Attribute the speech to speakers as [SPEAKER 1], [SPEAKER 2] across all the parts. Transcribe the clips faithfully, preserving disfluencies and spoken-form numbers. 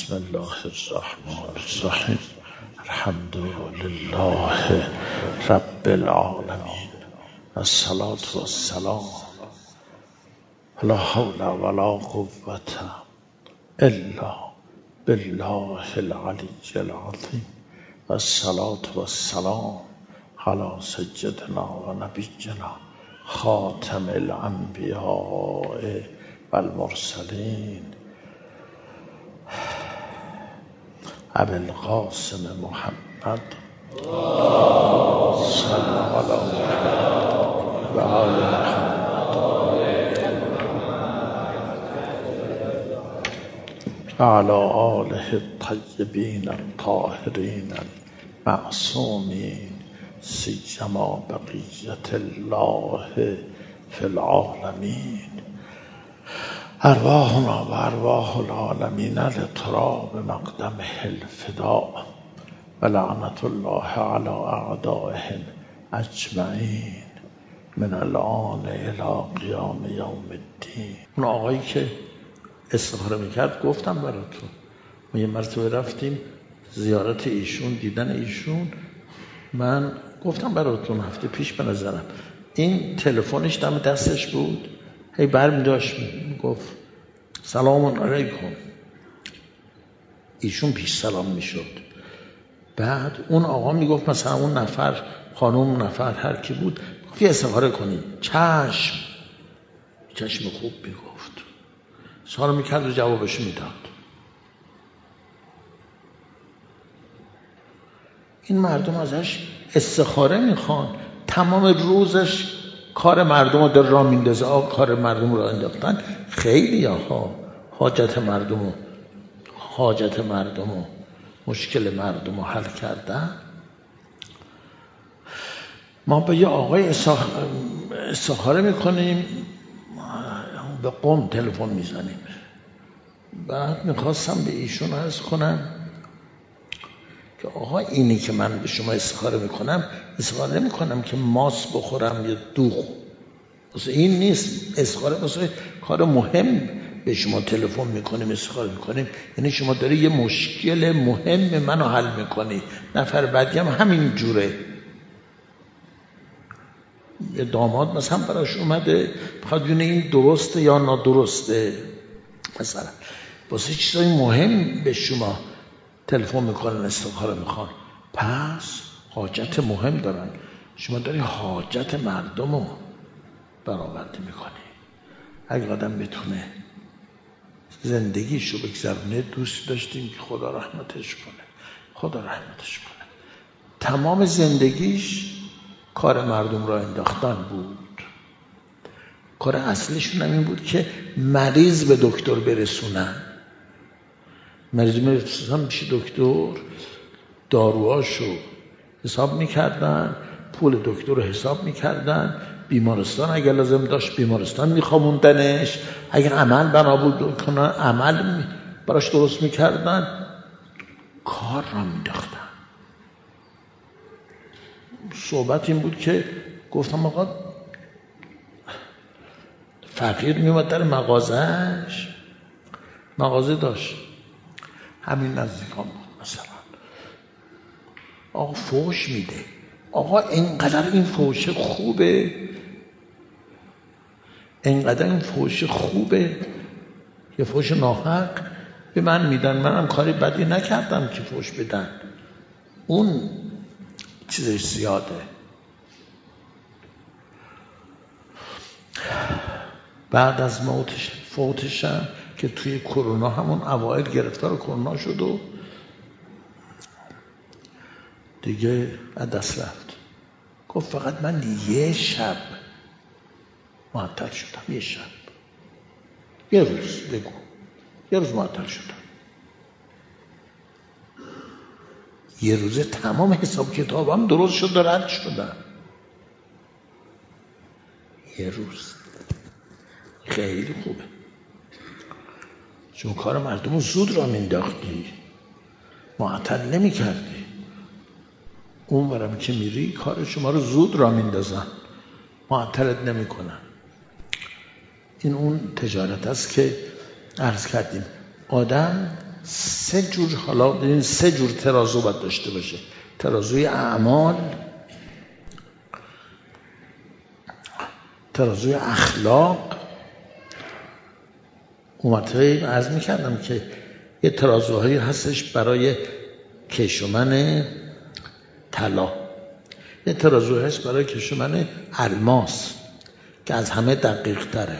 [SPEAKER 1] بسم الله الرحمن الرحیم. الحمد لله رب العالمین، الصلاة والسلام، لا حول ولا قوة الا بالله العلی العظیم، الصلاة والسلام علی سیدنا و نبینا خاتم الانبیاء والمرسلین ابی القاسم محمد صلی الله علیه و آل محمد و علی آله الطیبین الطاهرین المعصومین، سیما بقیة الله فی العالمین. ارواحنا و ارواح العالمین لتراب مقدمه الفداء و لعنت الله علی اعدائهم اجمعین من الان الی قیام یوم الدین. اون آقایی که استخاره میکرد گفتم براتون، ما یه مرتبه رفتیم زیارت ایشون، دیدن ایشون. من گفتم براتون هفته پیش به نظرم این تلفنش دم دستش بود، هی برمی داشت میگفت سلام علیکم، ایشون پیش سلام میشد. بعد اون آقا میگفت مثلا اون نفر خانم نفر هر کی بود گفت یه استخاره کنیم، چشم چشم خوب میگفت، سوال میکرد و جوابش میداد. این مردم ازش استخاره میخوان، تمام روزش کار مردم رو در راه میندازه. آقا کار مردم رو انداختن خیلی ها، حاجت مردم رو حاجت مردم رو مشکل مردم رو حل کردن. ما به یه آقای استخاره میکنیم، به قم تلفن میزنیم. بعد میخواستم به ایشون عرض کنم که آقا اینی که من به شما استخاره میکنم، استخاره نمیکنم که ماس بخورم یا دوغ، واسه این نیست. استخاره واسه کار مهم به شما تلفن میکنیم استخاره میکنیم، یعنی شما داری یه مشکل مهم منو حل میکنی. نفر بعدی هم همین جوره، یه داماد مثلا براش اومده بخواد ببینه این درسته یا نادرسته، مثلا واسه چیزای مهم به شما تلفن میکنن استخاره میخوان، پس حاجت مهم دارن. شما داری حاجت مردم رو برآورده میکنی. اگه آدم بتونه زندگیشو بگذرونه، دوست داشتیم که خدا رحمتش کنه، خدا رحمتش کنه. تمام زندگیش کار مردم را انداختن بود. کار اصلشون هم این بود که مریض به دکتر برسونن. مریض میرسونن پیش دکتر، داروهاشو حساب میکردن، پول دکتر رو حساب میکردن، بیمارستان اگر لازم داشت بیمارستان میخواموندنش، اگر عمل بنا بود کنن عمل براش درست میکردن، کار را مینداختن. صحبت این بود که گفتم آقا فقیر میومد در مغازهش، مغازه داشت همین نزدیکان بود، مثلا آقا فوش میده. آقا اینقدر این فوش خوبه، اینقدر این فوش خوبه، یه فوش ناحق به من میدن، منم کاری بدی نکردم که فوش بدن، اون چیزش زیاده. بعد از موتش فوتشم که توی کرونا، همون اوایل گرفتار کرونا شد و دیگه از دست رفت. گفت فقط من یه شب معطل شدم، یه شب، یه روز بگو، یه روز معطل شدم، یه روز تمام حساب کتابم درست شد و رد شدم. یه روز خیلی خوبه، چون کار مردم رو زود را مینداختی، معطل نمی کردی. اون برم که میری کار شما رو زود را میندازن، معطلت نمی کنن. این اون تجارت است که عرض کردیم. آدم سه جور، حالا ببین سه جور ترازو باید داشته باشه. ترازوی اعمال، ترازوی اخلاق. اومده عرض میکردم که یه ترازوهایی هستش برای کشومن طلا، یه ترازوهایی هست برای کشومن الماس که از همه دقیق تره،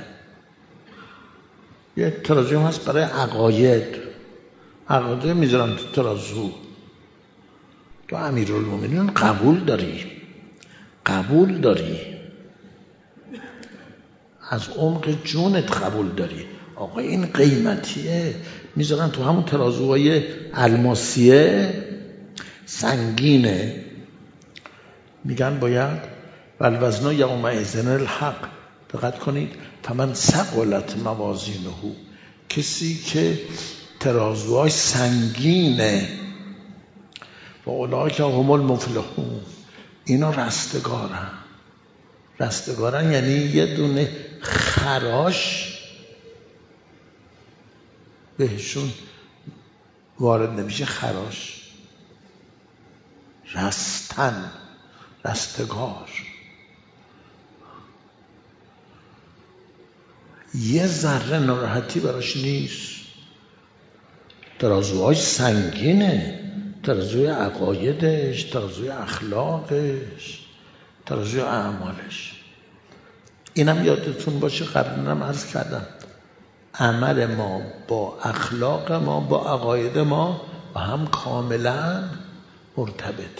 [SPEAKER 1] یه ترازو هست برای عقاید، عقاید میذارن تو ترازو. تو امیرالمومنین قبول داری، قبول داری، از عمق جونت قبول داری، آقا این قیمتیه، میذارن تو همون ترازوهای الماسیه سنگینه، میگن باید والوزن یومئذ الحق. دقت کنید، فمن ثقلت موازینه، کسی که ترازوهای سنگینه، و اولئک هم المفلحون، اینا رستگارن. رستگارن یعنی یه دونه خراش بهشون وارد نمیشه. خراش، رستن، رستگار، یه ذره ناراحتی براش نیست. ترازوهای سنگینه، ترازوی عقایدش، ترازوی اخلاقش، ترازوی اعمالش. اینم یادتون باشه، قبلا هم عرض کردم، عمل ما با اخلاق ما با عقاید ما با هم کاملا مرتبط.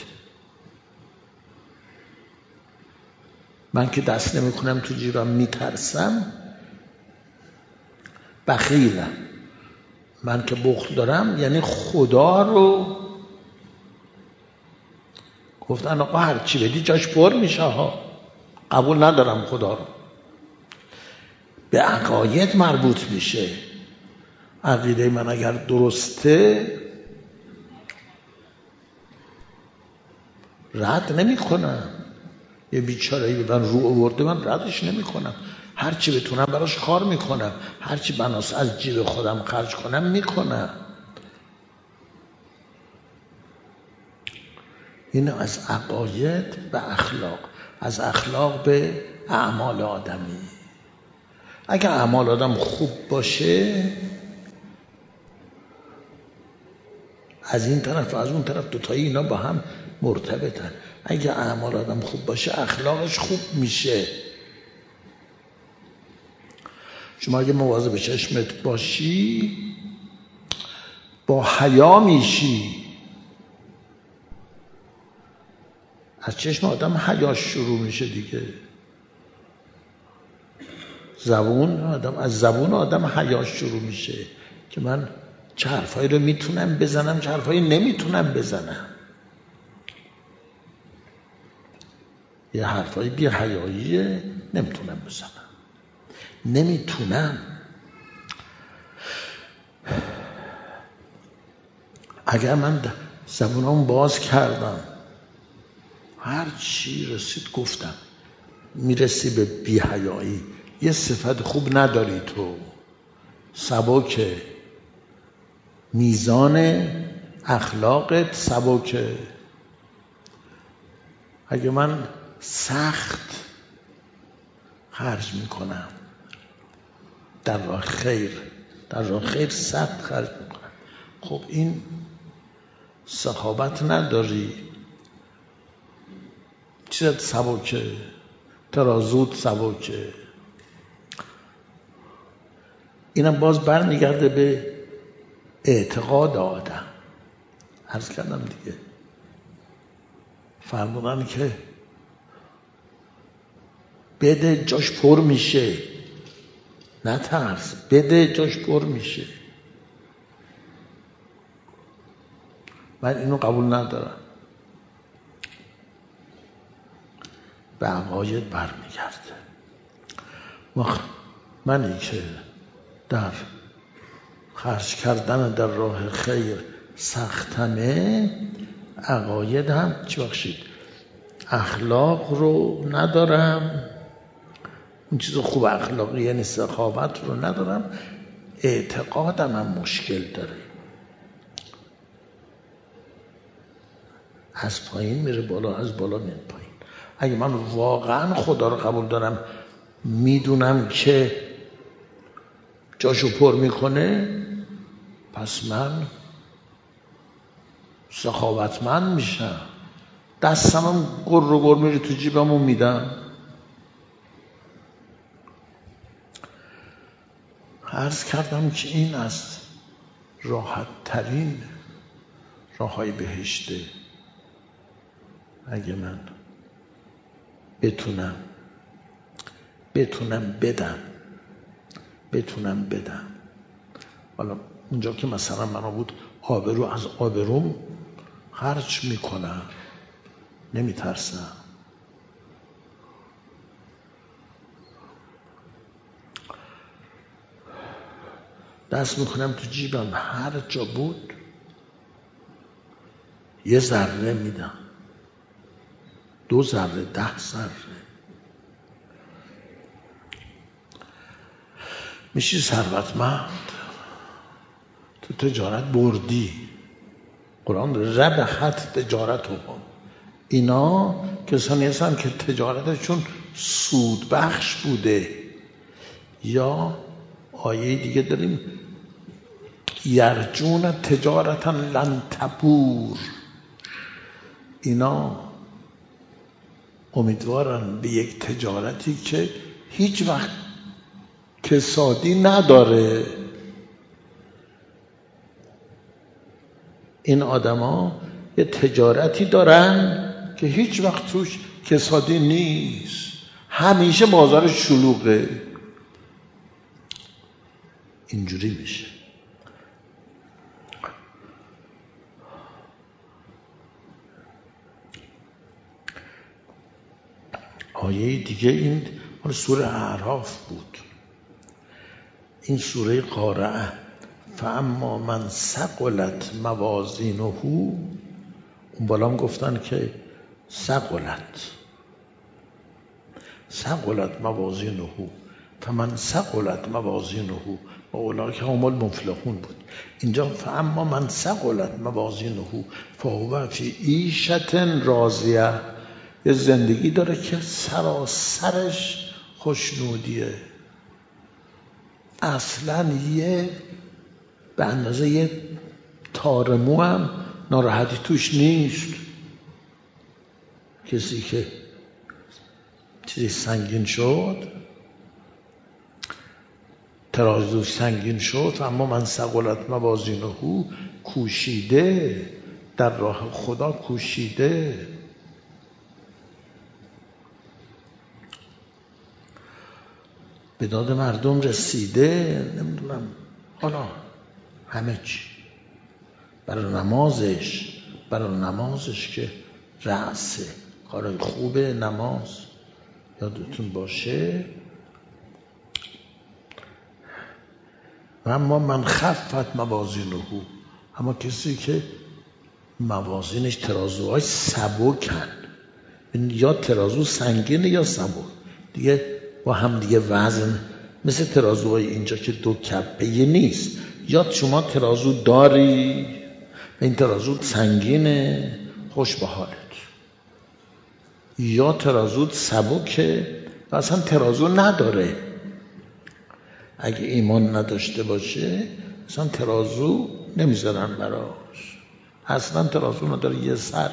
[SPEAKER 1] من که دست نمی کنم تو جیبم میترسم، بخیلم. من که بخل دارم یعنی خدا رو گفتن آقا هر چی بدی جاش پر میشه ها، قبول ندارم خدا رو. به عقاید مربوط میشه. عقیده من اگر درسته رد نمی کنم. یه بیچاره‌ای به من رو آورده، من ردش نمی کنم، هر چی بتونم براش کار میکنم، هر چی بناس از جیب خودم خرج کنم میکنم. این از عقاید به اخلاق، از اخلاق به اعمال آدمی. اگر اعمال آدم خوب باشه، از این طرف و از اون طرف دوتایی اینا با هم مرتبطن. اگر اعمال آدم خوب باشه، اخلاقش خوب میشه. شما اگه مواظب چشمت باشی، با حیا میشی. از چشم آدم حیاش شروع میشه دیگه. زبون آدم، از زبون آدم حیاش شروع میشه که من چه حرفایی رو میتونم بزنم، چه حرفایی نمیتونم بزنم. یه حرفایی بی حیاییه نمیتونم بزنم، نمیتونم. اگر من زبونم باز کردم، هر چی رسید گفتم، میرسی به بی حیایی. یه صفت خوب نداری تو، سبکه، میزان اخلاقت سبکه. اگه من سخت خرج میکنم در راه خیر، در راه خیر سخت خرج میکنم، خب این سخاوت نداری. چیزت سبکه، ترازوت سبکه. اینم باز برمیگرده به اعتقاد آدم. عرض کردم دیگه، فرمودن که بده جاش پر میشه، نه ترس، بده جاش پر میشه. من اینو قبول ندارم. به عقاید برمیگرده. منی که در خرج کردن در راه خیر سختمه، عقاید هم چی بخشید اخلاق رو ندارم، اون چیز خوب اخلاقی یعنی سخاوت رو ندارم، اعتقادم هم مشکل داره. از پایین میره بالا، از بالا میره پایین. اگه من واقعا خدا رو قبول دارم، میدونم که جاشو پر میکنه، پس من سخاوتمند میشم، دستمم گر رو گر میره تو جیبمو میدم. عرض کردم که این از راحت ترین راه های بهشته. اگه من بتونم بتونم بدم بتونم بدم حالا اونجا که مثلا منو بود آبرو، از آبروم خرج میکنم، نمیترسم. دست میکنم تو جیبم، هر جا بود یه ذره میدم، دو ذره، ده ذره. میشی ثروتمند. تو تجارت بردی. قرآن ربحت تجارت هم. اینا کسانی هستن که تجارتشون سود بخش بوده. یا آیه دیگه داریم یرجون تجارتا لن تبور. اینا امیدوارن به یک تجارتی که هیچ وقت کسادی نداره. این آدما یه تجارتی دارن که هیچ وقت توش کسادی نیست، همیشه بازار شلوغه. اینجوری میشه. آیه دیگه این مال سوره اعراف بود. این سوره قارعه. فاما من ثقلت موازینه، اون بالا هم گفتن که ثقلت ثقلت موازینه، فمن ثقلت موازینه اولئک هم المفلحون بود. اینجا فاما من ثقلت موازینه فهو فی عیشة راضیه، یه زندگی داره که سراسرش خوشنودیه، اصلا یه به اندازه یه تارمو هم ناراحتی توش نیست. کسی که چیزی سنگین شد، ترازو سنگین شد، اما من ثقلت موازینه، کوشیده در راه خدا، کوشیده. به داد مردم رسیده، نمیدونم حالا همه چی برای نمازش برای نمازش که رأسه کارای خوبه نماز. یادتون باشه و اما من خفت موازینه، اما کسی که موازینش ترازوهای سبکن، یا ترازو سنگینه یا سبک، دیگه با هم دیگه وزن، مثل ترازوهای اینجا که دو کپه نیست. یا شما ترازو داری و این ترازو سنگینه، خوش به حالت، یا ترازو سبکه و اصلا ترازو نداره. اگه ایمان نداشته باشه اصلا ترازو نمیذارن براش، اصلا ترازو نداره، یه سر.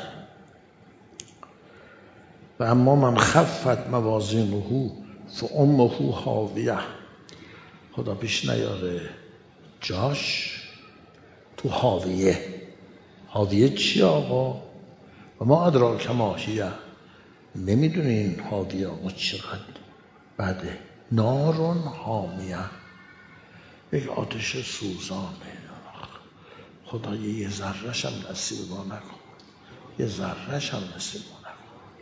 [SPEAKER 1] و اما من خفت موازینه فامه هاویه، خدا پیش نیاره جاش تو حاویه. حاویه چی آقا؟ و ما ادراک ما هیه، نمیدونین حاویه آقا چقدر بده. نارون حامیه، یک آتش سوزانه. خدا یه ذره‌ش هم نصیب ما نکن، یه ذره‌ش هم نصیب ما نکن.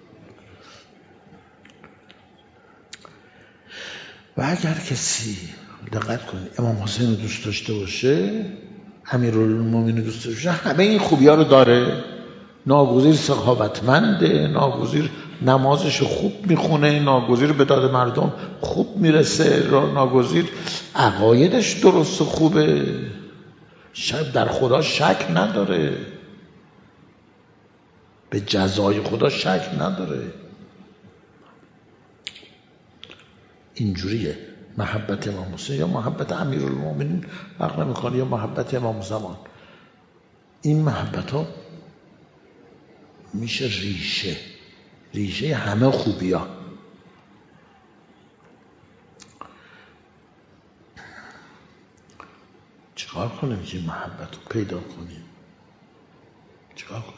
[SPEAKER 1] و اگر کسی دقت کنید امام حسین رو دوست داشته باشه، امیرالمومنین رو دوست داشته باشه، همه این خوبی ها رو داره. ناگزیر سخاوتمنده، ناگزیر نمازش خوب میخونه، ناگزیر به داد مردم خوب میرسه، ناگزیر عقایدش درست و خوبه، در خدا شک نداره. به جزای خدا شک نداره. اینجوریه محبت امام حسین یا محبت امیرالمومنین فرق نمیکنه، یا محبت امام زمان. این محبت ها میشه ریشه ریشه همه خوبی ها. چیکار کنیم که محبت رو پیدا کنیم؟ چیکار کنیم؟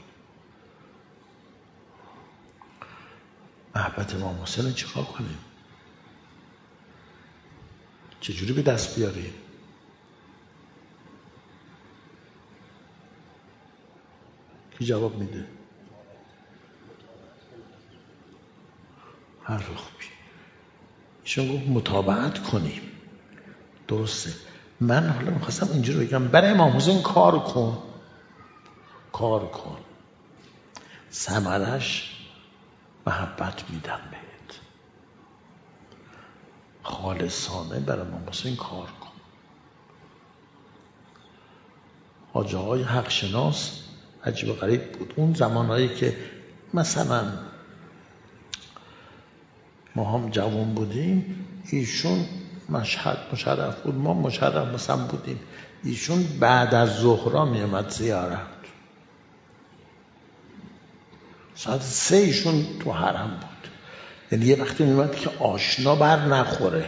[SPEAKER 1] محبت امام حسین چیکار کنیم؟ چجوری به دست بیاریم؟ کی جواب میده؟ حرف خوبی. ایشون گفت متابعت کنیم. درسته. من حالا میخواستم اینجوری بگم برای امام حسین کار کن، کار کن، ثمرش محبت میدم بهت. خالصانه برای امام حسین کار کن. حاجی آقای حق شناس عجیب و غریب بود. اون زمانهایی که مثلا ما هم جوان بودیم، ایشون مشهد مشرف بود، ما مشرف مثلا بودیم، ایشون بعد از ظهرا می اومد زیارت. ساعت سه ایشون تو حرم بود. یعنی یه وقتی می اومد که آشنا بر نخوره،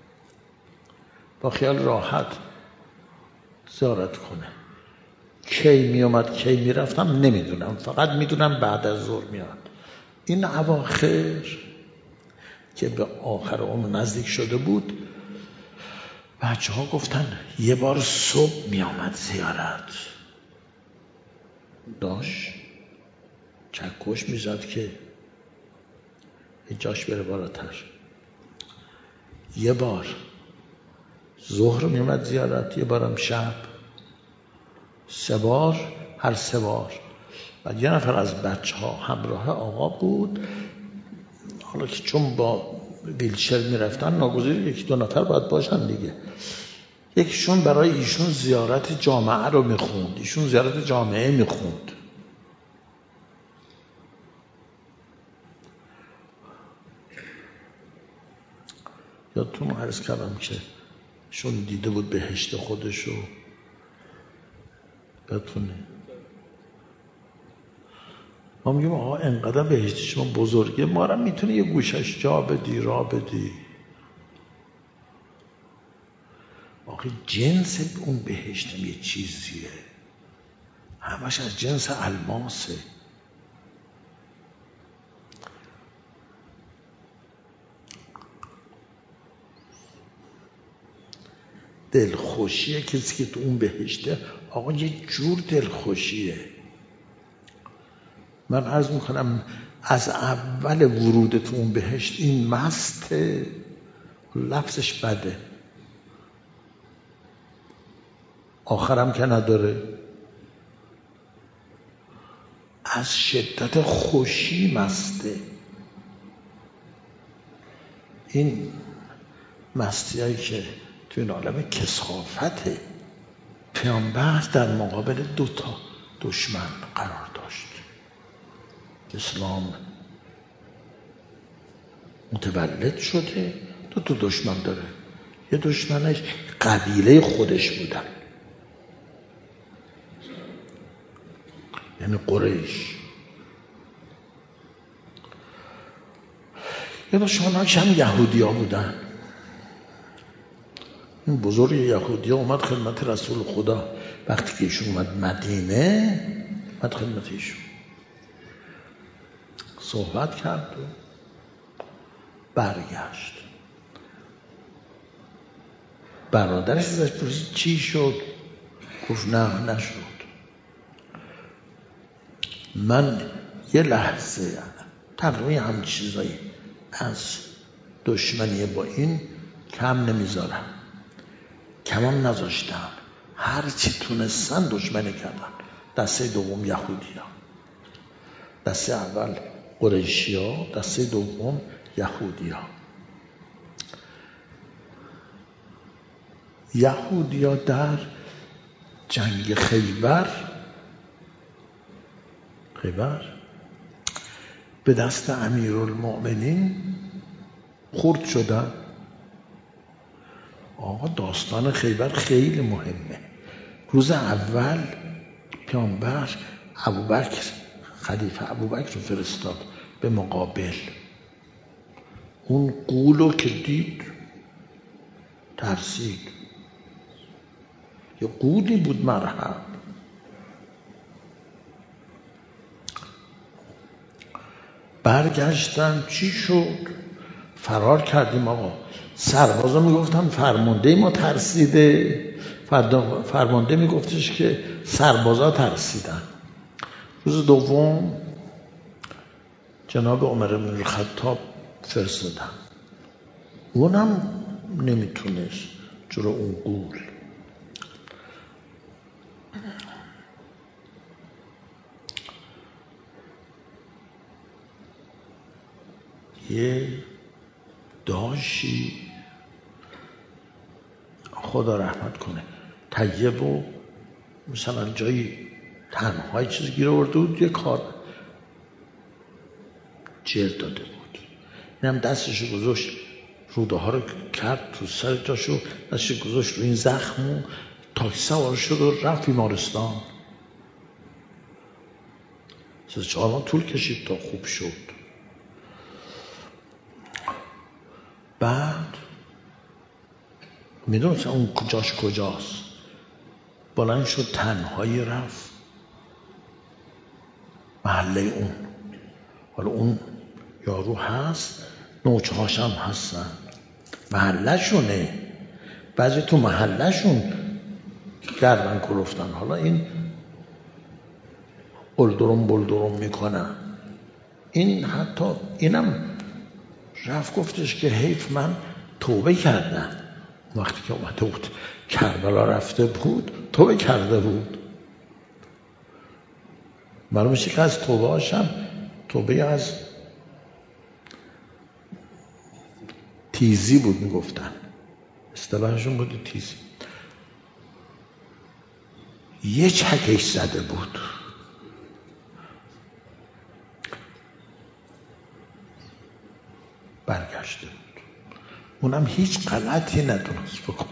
[SPEAKER 1] با خیال راحت زیارت کنه. کی می اومد کی می رفتم نمیدونم، فقط میدونم بعد از ظهر میاد. این اواخر که به آخر عمر نزدیک شده بود، بچه ها گفتن یه بار صبح می آمد زیارت، داشت چکش می زد که جاش بره بالاتر. یه بار ظهر می آمد زیارت، یه بارم شب، سه بار، هر سه بار. و یه نفر از بچه ها همراه آقا بود. حالا که چون با ویلچر می رفتن ناگزیر یکی دو نفر باید باشن دیگه. یکیشون برای ایشون زیارت جامعه رو می خوند، ایشون زیارت جامعه می خوند. یادتون عرض کردم که ایشون دیده بود بهشت خودشو. یادتونه ما میگیم آقا انقدر بهشت شما بزرگه، ما را میتونی یه گوشش جا بدی، را بدی. آقا جنس اون بهشت یه چیزیه، همش از جنس الماسه. دلخوشیه کسی که تو اون بهشته، آقا یه جور دلخوشیه. من عرض میکنم از اول ورود تو اون بهشت این مسته، لفظش بده، آخرم که نداره. از شدت خوشی مسته. این مستی هایی که تو این عالم کثافته، پیامبر در مقابل دو تا دشمن قرار داشت. اسلام متولد شده، دو تا دشمن داره. یه دشمنش قبیله خودش بودن، یعنی قریش. یه دشمنش هم یهودی ها بودن. این بزرگ یهودی ها اومد خدمت رسول خدا. وقتی که ایشون اومد مدینه، اومد خدمت ایشون صحبت کرد و برگشت. برادرش ازش پرسید چی شد؟ گفت نه نشد. من یه لحظه تقریبا هم چیزایی از دشمنی با این کم نمیذارم، کمم نذاشتم، هر چی تونستن دشمنی کردن. دسته دوم یهودی ها، دسته اول قریشی ها، دسته دوم یهودی ها. یهودی ها در جنگ خیبر خیبر به دست امیرالمؤمنین خورد شدن. آقا داستان خیبر خیلی مهمه. روز اول پیامبر ابوبکر خلیفه ابوبکر رو فرستاد به مقابل. اون غولو که دید ترسید. یه غولی بود مرحب. برگشتن چی شد؟ فرار کردیم آقا. سربازا میگفتن فرمانده ما ترسیده، فرمانده میگفتش که سربازا ترسیدن. روز دوم جناب عمر بن الخطاب فرستادن، اونم نمیتونست جلو اون غول. یه داشی خدا رحمت کنه طیب و مثلا جایی تنهای چیز گیر آورده بود، یه کار جر داده بود. اینم دستشو گذاشت روده ها رو کرد تو سر جاشو، دستشو گذاشت رو این زخم و تاکسی سوار شد و رفت بیمارستان. سه چهار ماه طول کشید تا خوب شد. بعد میدونست اون کجاش کجاست. بلند شد تنهایی رفت محله اون. حالا اون یارو هست، نوچه هاش هم هستن، محله شونه. بعضی تو محله شون گردن کلفتن. حالا این بلدرم بلدرم میکنن. این حتی اینم رفت گفتش که حیف من توبه کردم. وقتی که اومده بود کربلا رفته بود توبه کرده بود. معلوم میشه که از توبه هاشم توبه از تیزی بود میگفتن، اصطلاحشون بود تیزی. یه چکش زده بود. برگشته بود. اونم هیچ غلطی نتونست بکنه.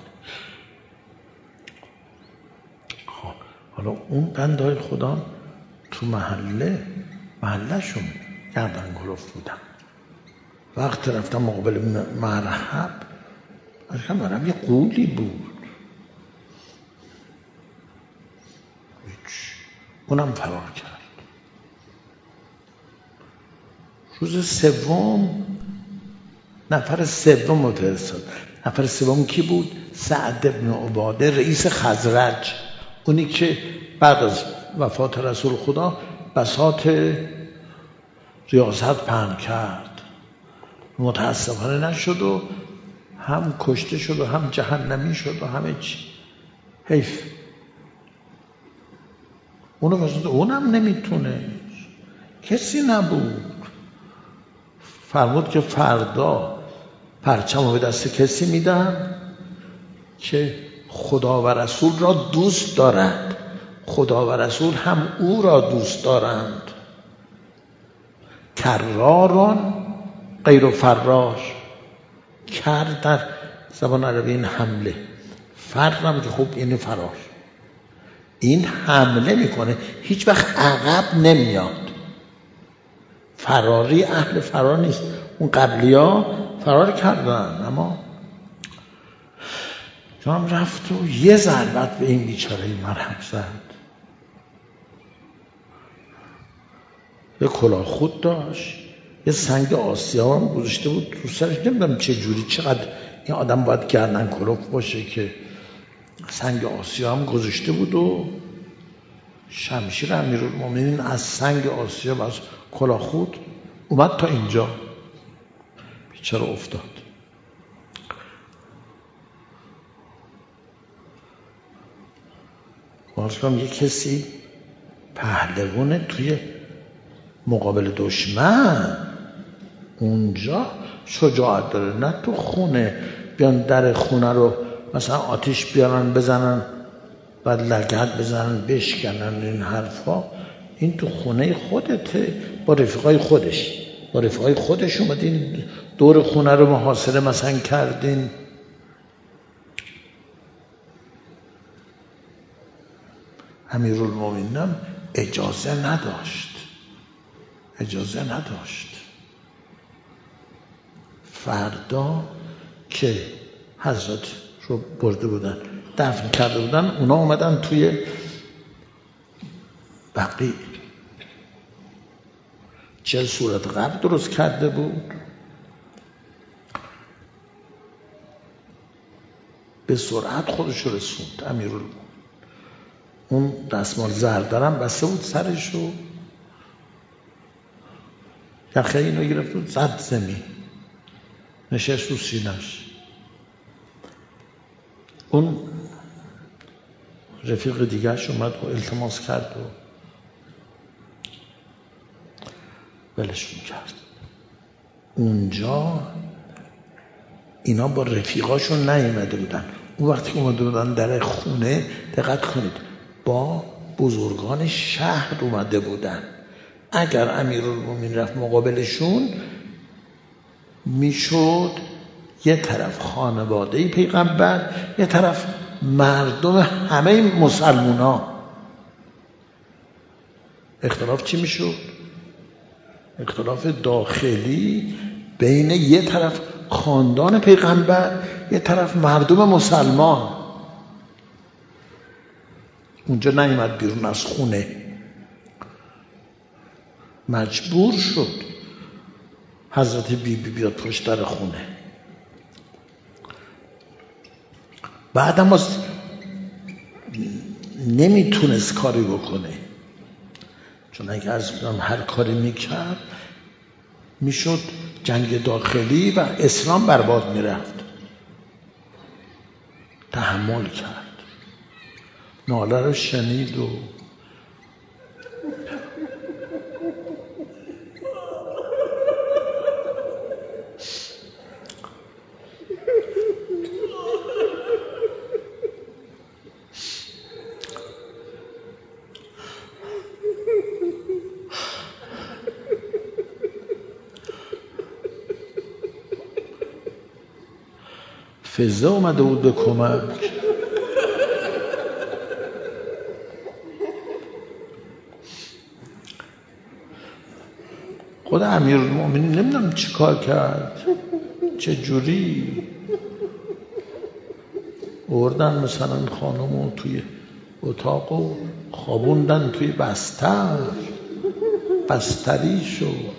[SPEAKER 1] خب حالا اون بندهای خدا تو محله محله شون گردن کلفت بودن. وقت رفتم مقابل مرحب اشکم برم یه غولی بود. اونم فرار کرد. روز سوم نفر سوم متوسط. نفر سوم کی بود؟ سعد بن عباده رئیس خزرج، اونی که بعد از وفات رسول خدا بساط ریاست پهن کرد. متاسفانه نشد و هم کشته شد و هم جهنمی شد و همه چی. حیف. اونو واسه اونم نمیتونه، کسی نبود. فرمود که فردا پرچمو به دست کسی میدم که خدا و رسول را دوست دارد، خدا و رسول هم او را دوست دارند. کراران غیر فرار. کر در زبان عربی این حمله، فرم که خوب یعنی فرار. این حمله میکنه، هیچ وقت عقب نمیاد. فراری اهل فرار نیست. اون قبلی ها فرار کردن اما جام رفت و یه ضربت به این بیچاره مرهم زد. یه کلاه خود داشت، یه سنگ آسیا هم گذاشته بود تو سرش. نمیدونم چه جوری چقدر این آدم باید گردن کلفت باشه که سنگ آسیا هم گذاشته بود و شمشیر امیرالمومنین از سنگ آسیا و از کلاه خود اومد تا اینجا. بیچاره افتاد. واسه یه کسی پهلوانه توی مقابل دشمن اونجا شجاعت داره، نه تو خونه بیان در خونه رو مثلا آتیش بیارن بزنن بعد لگد بزنن بشکنن این حرفا. این تو خونه خودته، با رفیقای خودش با رفیقای خودش اومدین دور خونه رو محاصره مثلا کردین. امیرالمومنین اجازه نداشت اجازه نداشت فردا که حضرت رو برده بودن دفن کرده بودن، اونا اومدن توی بقیع چهل صورت قبر درست کرده بود، به سرعت خودش رو رسوند. امیرالمومنین اون دستمال زردرم بسته بود سرش رو، یخه اینو گرفت و زد زمین، نشست رو سینش. اون رفیق دیگرش اومد و التماس کرد و ولشون کرد. اونجا اینا با رفیقاشون نیامده بودن. اون وقتی که اومده بودن در خونه، دقت کنید، با بزرگان شهر اومده بودن. اگر امیرالمومنین رفت مقابلشون، میشد یه طرف خانواده پیغمبر، یه طرف مردم همه مسلمونا. اختلاف چی میشد؟ اختلاف داخلی بین یه طرف خاندان پیغمبر، یه طرف مردم مسلمان. اونجا نیامد بیرون از خونه، مجبور شد حضرت بی بی بیاد پشت در خونه. بعدم از نمیتونست کاری بکنه، چون اگه از هر کاری میکرد میشد جنگ داخلی و اسلام برباد میرفت. تحمل کرد، ناله رو شنید و فزه اومده بود به کمک. خود امیرالمومنین نمیدونم چی کار کرد، چه جوری آوردن مثلا خانمو توی اتاق و خوابوندن توی بستر، بستری شد.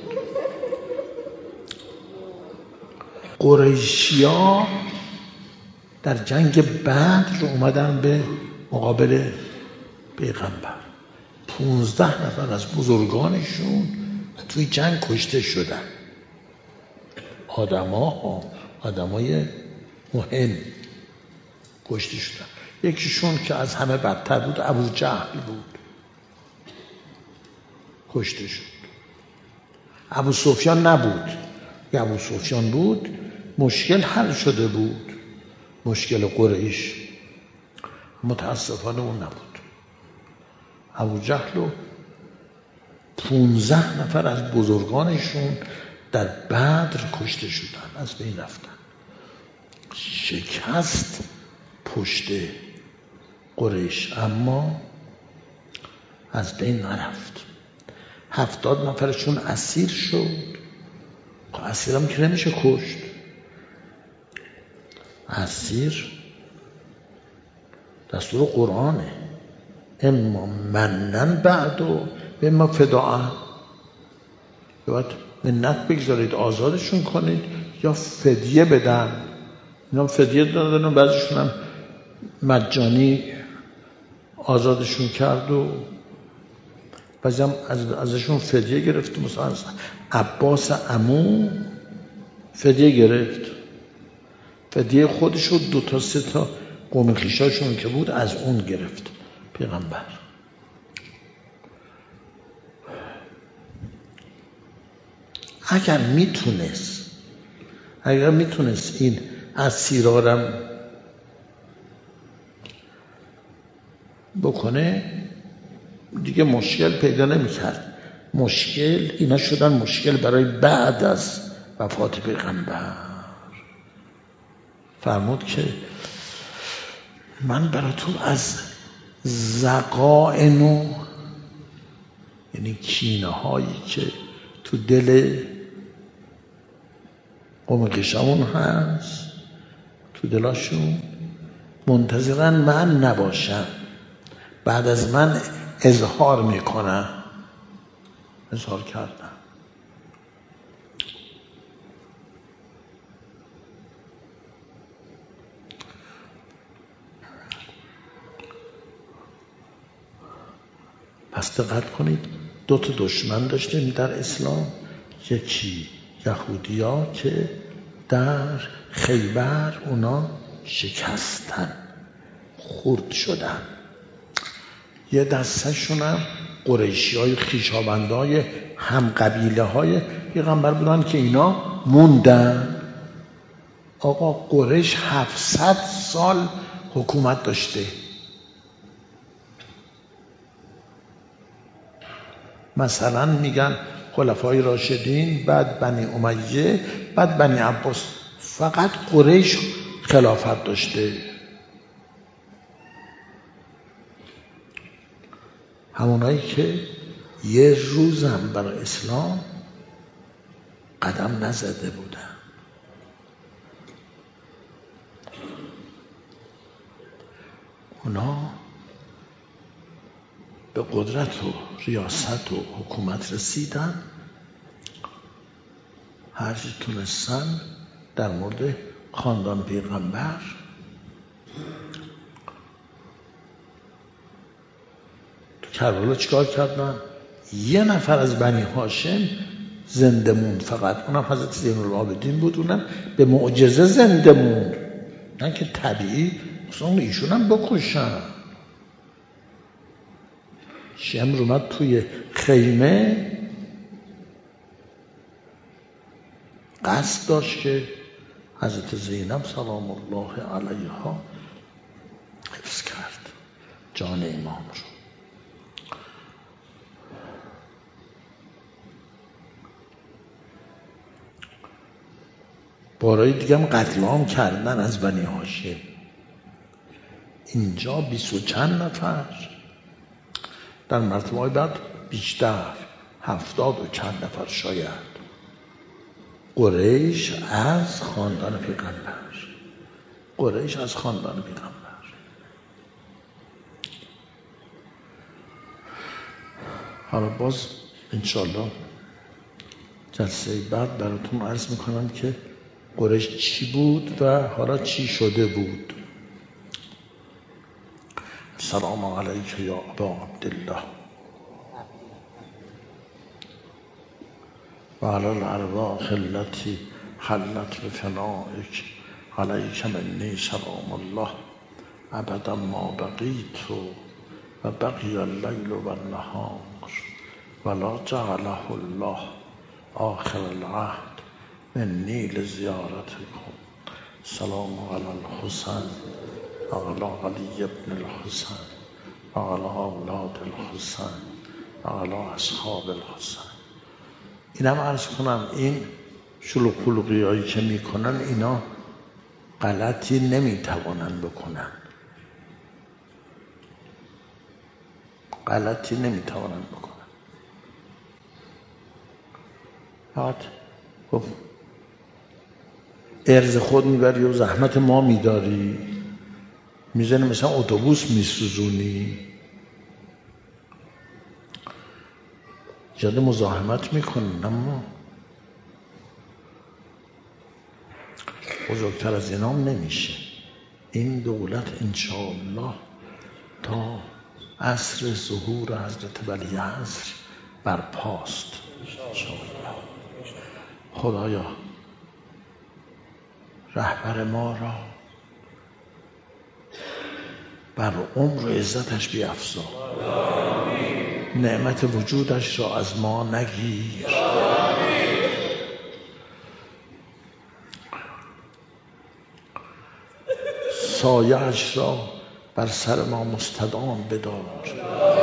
[SPEAKER 1] قریشیا در جنگ بدر اومدن به مقابل پیغمبر، پونزده نفر از بزرگانشون توی جنگ کشته شدن. آدما آدمای مهم کشته شدن. یکیشون که از همه بدتر بود ابو جهل بود، کشته شد. ابو سفیان نبود، یا ابو سفیان بود مشکل حل شده بود، مشکل قریش. متاسفانه اون نبود. ابو جهل و پونزده نفر از بزرگانشون در بدر کشته شدن، از بین رفتن. شکست پشت قریش، اما از بین نرفت. هفتاد نفرشون اسیر شد. اسیر هم که نمیشه کشت. اسیر دستور قرآنه، اما منن بعد و به ما فداعن، یا باید منت بگذارید آزادشون کنید یا فدیه بدن. اینا فدیه دادن و بعضیشون هم مجانی آزادشون کرد و بعضی هم از ازشون فدیه گرفت. مثلا عباس عمو فدیه گرفت، فدیه خودش رو دو تا سه تا قوم خویشاشون که بود از اون گرفت پیغمبر. اگر میتونست اگر میتونست این اسیرارم بکنه، دیگه مشکل پیدا نمی‌کرد. مشکل اینا شدن مشکل برای بعد از وفات پیغمبر. فرمود که من براتون از ذقائن و یعنی کینه هایی که تو دل قوم کشمون هست، تو دلاشون منتظرن من نباشم، بعد از من اظهار میکنم. اظهار کردم. پس دقت کنید، دو تا دشمن داشتیم در اسلام. یکی یهودیا که در خیبر اونا شکستن، خرد شدن. یه دستشون هم قریشی های خویشاوند های هم قبیله های پیغمبر بودن که اینا موندن. آقا قریش هفتصد سال حکومت داشته. مثلا میگن خلفای راشدین، بعد بنی امیه، بعد بنی عباس. فقط قریش خلافت داشته. همونایی که یه روزم برای اسلام قدم نزده بودن. اونا به قدرت و ریاست و حکومت رسیدن، هرچی تونستن در مورد خاندان پیغمبر تو کربلا چیکار کردن؟ یه نفر از بنی هاشم زنده موند، فقط اونم حضرت زین العابدین بود. اونم به معجزه زنده موند، نه که طبیعی اصلا ایشون هم بکشن. شمر اومد توی خیمه، قصد داشت که حضرت زینب سلام الله علیها حفظ کرد جان امام رو. بارای دیگه هم قتل عام کردن از بنی هاشم. اینجا بیست و چند نفر، در مرتبه بعد بیشتر، هفتاد و چند نفر شاید. قریش از خاندان پیغمبر، قریش از خاندان پیغمبر. حالا باز انشالله جلسه بعد براتون عرض میکنم که قریش چی بود و حالا چی شده بود. السلام علیک یا ابا عبدالله و علی الارواح التي حلت بفنائک علیک منی سلام الله ابدا ما بقیت و بقی اللیل و النهار ولا جعله الله آخر العهد منی لزیارتکم. سلام علی الحسین و علی علی ابن الحسین و علی اولاد الحسین و علی اصحاب الحسین. اینم عرض کنم، این شلوغ پلوغی هایی که میکنن اینا غلطی نمیتوانن بکنن، غلطی نمیتوانن بکنن. فقط خب ارز خود میبری و زحمت ما میداری، میزنی مثلا اتوبوس میسوزونی، جاده مزاحمت میکنن. اما بزرگتر از اینام نمیشه. این دولت انشاءالله تا عصر ظهور حضرت ولیعصر برپاست انشاءالله. خدایا رهبر ما را بر عمر و عزتش بیفزا، نعمت وجودش را از ما نگیر. سایه‌اش را بر سر ما مستدام بدار.